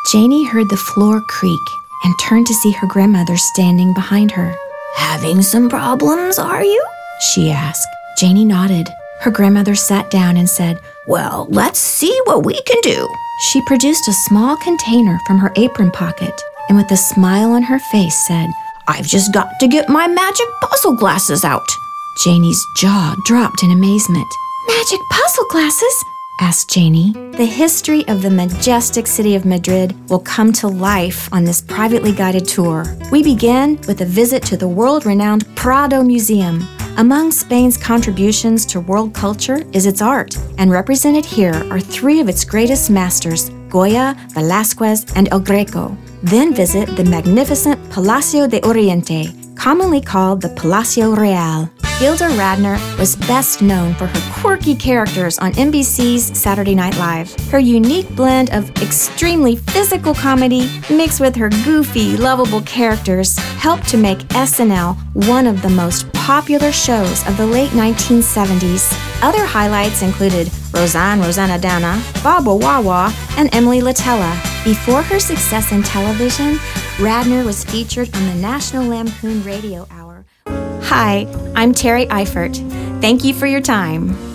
Janie heard the floor creak and turned to see her grandmother standing behind her. "Having some problems, are you?" she asked. Janie nodded. Her grandmother sat down and said, "Well, let's see what we can do." She produced a small container from her apron pocket and with a smile on her face said, "I've just got to get my magic puzzle glasses out." Janie's jaw dropped in amazement. "Magic puzzle glasses?" asked Janie. The history of the majestic city of Madrid will come to life on this privately guided tour. We begin with a visit to the world-renowned Prado Museum. Among Spain's contributions to world culture is its art, and represented here are three of its greatest masters, Goya, Velázquez, and El Greco. Then visit the magnificent Palacio de Oriente, commonly called the Palacio Real. Gilda Radner was best known for her quirky characters on NBC's Saturday Night Live. Her unique blend of extremely physical comedy mixed with her goofy, lovable characters helped to make SNL one of the most popular shows of the late 1970s. Other highlights included Roseanne Roseannadanna, Baba Wawa, and Emily Litella. Before her success in television, Radner was featured on the National Lampoon Radio Hour. Hi, I'm Terry Eifert. Thank you for your time.